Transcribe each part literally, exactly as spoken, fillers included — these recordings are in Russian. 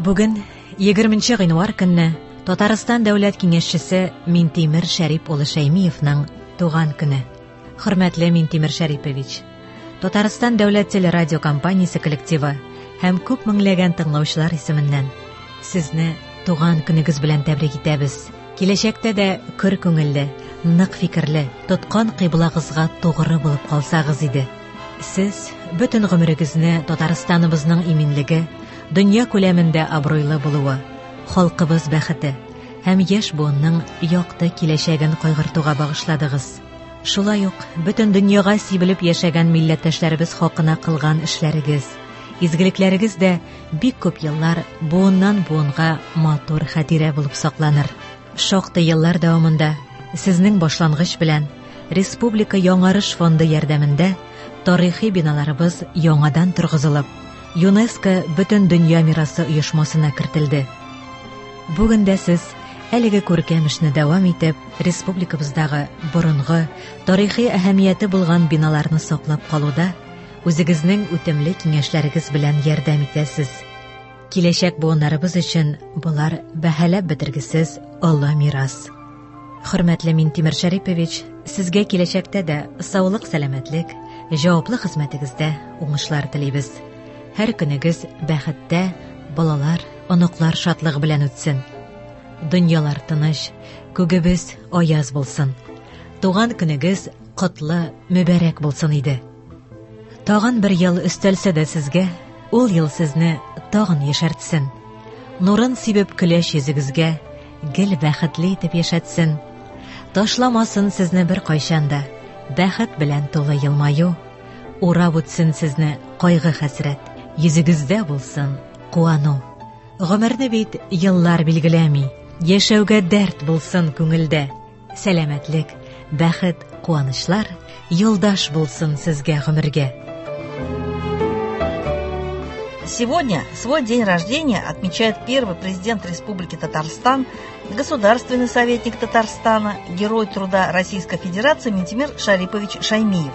Бүген егерменче гыйнвар көнне Татарстан дәүләт киңәшчесе Минтимер Шәрип улы Шәймиевның туган көне. Хөрмәтле Минтимер Шәрипович, Татарстан дәүләт телерадиокомпаниясе коллективы һәм күп меңләгән тыңлаучылар исеменнән сезне туган көнегез белән тәбрик итәбез. Киләчәктә дә көр күңелле, нык фикерле, тоткан кыйблагызга тугры булып калсагыз иде. Сез бөтен гомерегезне Татарстаныбызның иминлеге, дөнья күләмендә абруйлы булуы, халкыбыз бәхете һәм яшь буынның якты киләчәген кайгыртуга багышладыгыз. Шулай ук бөтен дөньяга сибелеп яшәгән милләттәшләребез хакына кылган эшләрегез, изгелекләрегез дә бик күп еллар буыннан буынга матур хәтирә булып сакланыр. Шактый еллар дәвамында сезнең башлангыч белән Республика Яңарыш фонды ярдәмендә тарихи биналарыбыз яңадан торгызылып, ЮНЕСКО бөтен дөнья мирасы оешмасына кертелде. Бүген дә сез әлеге күркәм эшне дәвам итеп, республикабыздагы борынгы тарихи әһәмияте булган биналарны саклап калуда үзегезнең үтемле киңәшләрегез белән ярдәм итәсез. Киләчәк буыннарыбыз өчен булар бәһаләп бетергесез олы мирас. Хөрмәтле Минтимер Шәрипович, сезгә киләчәктә дә саулык, сәламәтлек, җаваплы хезмәтегездә уңышлар телибез. Һәр көнегез бәхеттә, балалар, оныклар шатлыгы белән үтсен. Дөньялар тыныч, күгебез аяз булсын. Туган көнегез котлы, мүбәрәк булсын иде. Тагын бер ел өстәлсә дә сезгә, ул ел сезне тагын яшәртсен. Нурын сибеп көләч йөзегезгә гел бәхетле итеп яшәтсен. Ташламасын сезне бер кайчанда, бәхет белән тулы елмаю. Урап үтсен сезне кайгы хәсрәт, йөзегездә булсын куану. Гомерне бит еллар билгеләми, яшәүгә дәрт булсын күңелдә. Сәламәтлек, бәхет, куанышлар юлдаш булсын сезгә гомергә. Сегодня свой день рождения отмечает первый президент Республики Татарстан, государственный советник Татарстана, герой труда Российской Федерации Минтимер Шарипович Шәймиев.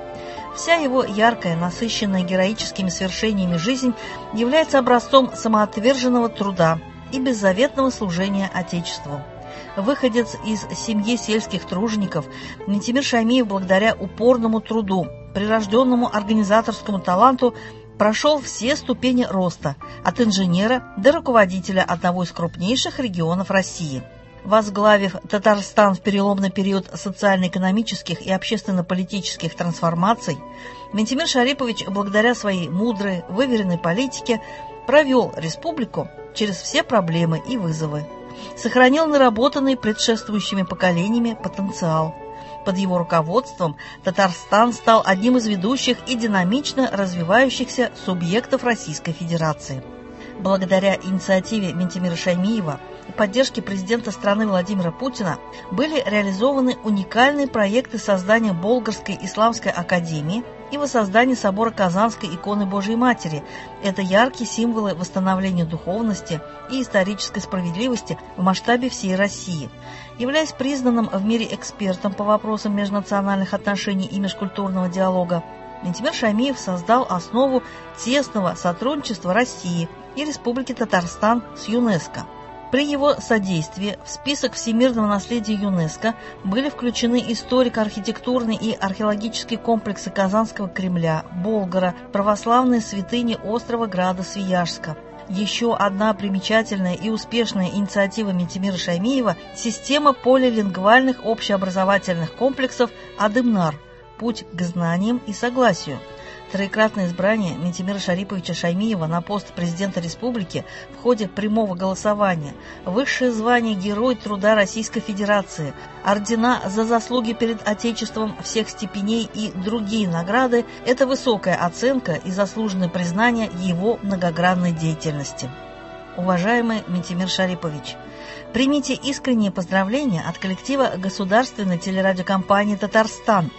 Вся его яркая, насыщенная героическими свершениями жизнь является образцом самоотверженного труда и беззаветного служения Отечеству. Выходец из семьи сельских тружеников, Минтимер Шәймиев благодаря упорному труду, прирожденному организаторскому таланту прошел все ступени роста, от инженера до руководителя одного из крупнейших регионов России. Возглавив Татарстан в переломный период социально-экономических и общественно-политических трансформаций, Минтимер Шарипович, благодаря своей мудрой, выверенной политике, провел республику через все проблемы и вызовы, сохранил наработанный предшествующими поколениями потенциал. Под его руководством Татарстан стал одним из ведущих и динамично развивающихся субъектов Российской Федерации. Благодаря инициативе Минтимера Шәймиева и поддержке президента страны Владимира Путина были реализованы уникальные проекты создания Болгарской исламской академии и воссоздания собора Казанской иконы Божией Матери. Это яркие символы восстановления духовности и исторической справедливости в масштабе всей России. Являясь признанным в мире экспертом по вопросам межнациональных отношений и межкультурного диалога, Минтимер Шәймиев создал основу тесного сотрудничества России и Республики Татарстан с ЮНЕСКО. При его содействии в список всемирного наследия ЮНЕСКО были включены историко-архитектурные и археологические комплексы Казанского Кремля, Болгара, православные святыни острова Града Свияжска. Еще одна примечательная и успешная инициатива Минтимера Шәймиева – система полилингвальных общеобразовательных комплексов «Адымнар» – путь к знаниям и согласию. Троекратное избрание Минтимера Шариповича Шәймиева на пост президента республики в ходе прямого голосования, высшее звание Герой труда Российской Федерации, ордена за заслуги перед Отечеством всех степеней и другие награды – это высокая оценка и заслуженное признание его многогранной деятельности. Уважаемый Минтимер Шарипович, примите искренние поздравления от коллектива государственной телерадиокомпании «Татарстан».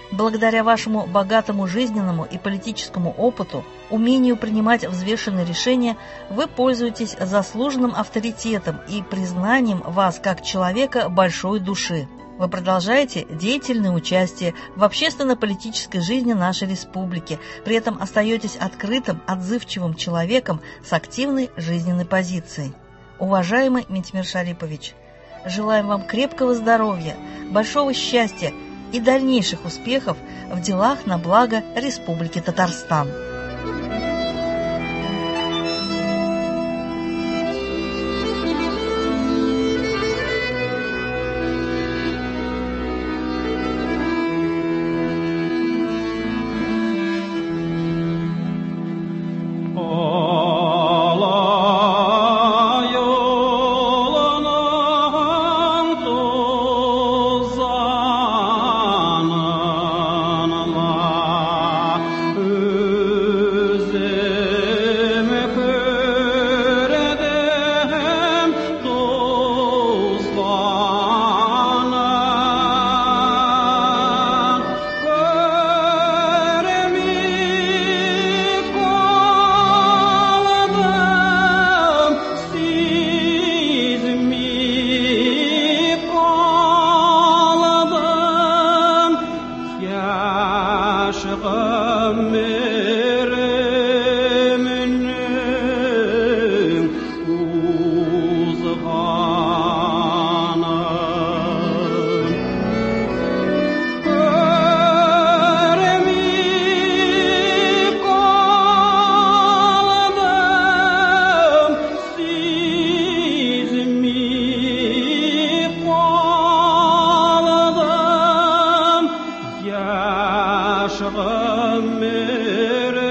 Благодаря вашему богатому жизненному и политическому опыту, умению принимать взвешенные решения, вы пользуетесь заслуженным авторитетом и признанием вас как человека большой души. Вы продолжаете деятельное участие в общественно-политической жизни нашей республики, при этом остаетесь открытым, отзывчивым человеком с активной жизненной позицией. Уважаемый Минтимир Шарипович, желаем вам крепкого здоровья, большого счастья и дальнейших успехов в делах на благо Республики Татарстан. aşığım